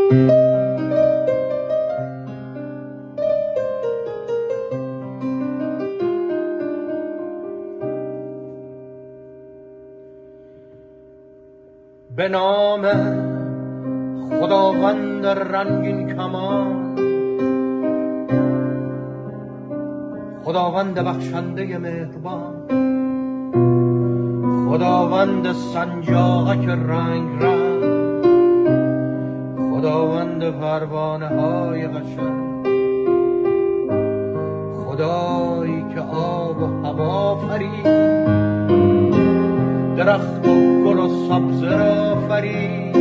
به نام خداوند رنگین کمان، خداوند بخشنده مهربان، خداوند سنجاقک رنگ رنگ، خداوند پروانه های قشنگ، خدایی که آب و هوا فرید، درخت و گل و سبزه را فرید،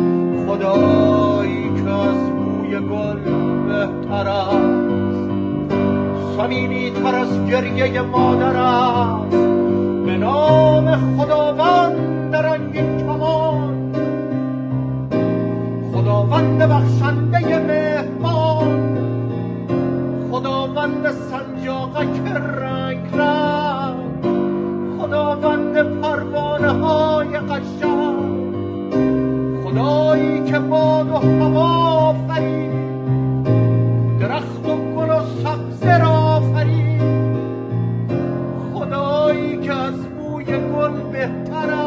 خدایی که از بوی گل بهتر است، صمیمی تر از گریه مادر است. به نام خداوند رنگین کمان، خداوند بخشنده مهربان، خداوند سنجاقک رنگ رنگ، خداوند پروانه های قشنگ، خدایی که باد و هوا فرید، درخت و گل و سبزه را فرید، خدایی که از بوی گل بهتر